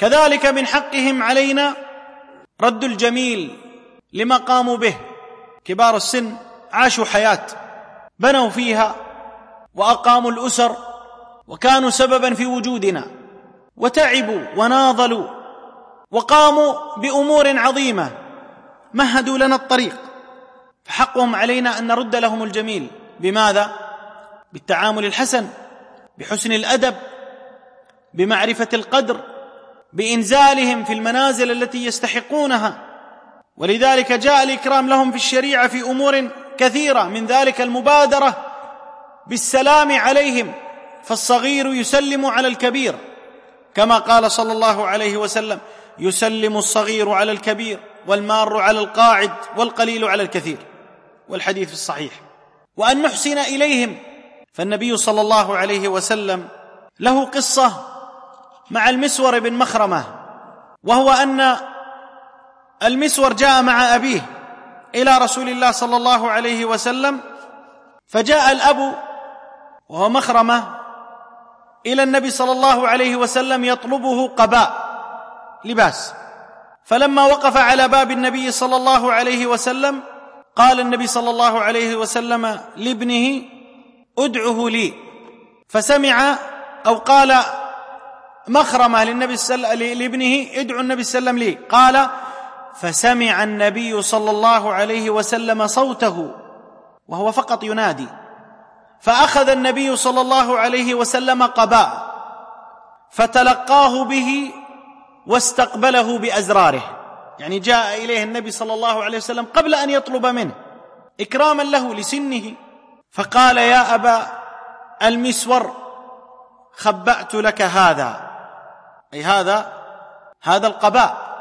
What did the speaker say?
كذلك من حقهم علينا رد الجميل لما قاموا به. كبار السن عاشوا حياة بنوا فيها وأقاموا الأسر وكانوا سببا في وجودنا، وتعبوا وناضلوا وقاموا بأمور عظيمة، مهدوا لنا الطريق، فحقهم علينا أن نرد لهم الجميل. بماذا؟ بالتعامل الحسن، بحسن الأدب، بمعرفة القدر، بإنزالهم في المنازل التي يستحقونها. ولذلك جاء الإكرام لهم في الشريعة في أمور كثيرة، من ذلك المبادرة بالسلام عليهم، فالصغير يسلم على الكبير، كما قال صلى الله عليه وسلم: يسلم الصغير على الكبير والمار على القاعد والقليل على الكثير، والحديث الصحيح. وأن نحسن إليهم، فالنبي صلى الله عليه وسلم له قصة مع المسور بن مخرمة، وهو أن المسور جاء مع أبيه إلى رسول الله صلى الله عليه وسلم، فجاء الأب وهو مخرمة إلى النبي صلى الله عليه وسلم يطلبه قباء لباس، فلما وقف على باب النبي صلى الله عليه وسلم قال النبي صلى الله عليه وسلم لابنه: ادعه لي. فسمع، أو قال مخرمة لابنه: ادعو النبي صلى الله عليه وسلم لي. قال: فسمع النبي صلى الله عليه وسلم صوته وهو فقط ينادي، فأخذ النبي صلى الله عليه وسلم قباء فتلقاه به واستقبله بأزراره، يعني جاء إليه النبي صلى الله عليه وسلم قبل أن يطلب منه إكراما له لسنه، فقال: يا أبا المسور، خبأت لك هذا، أي هذا القباء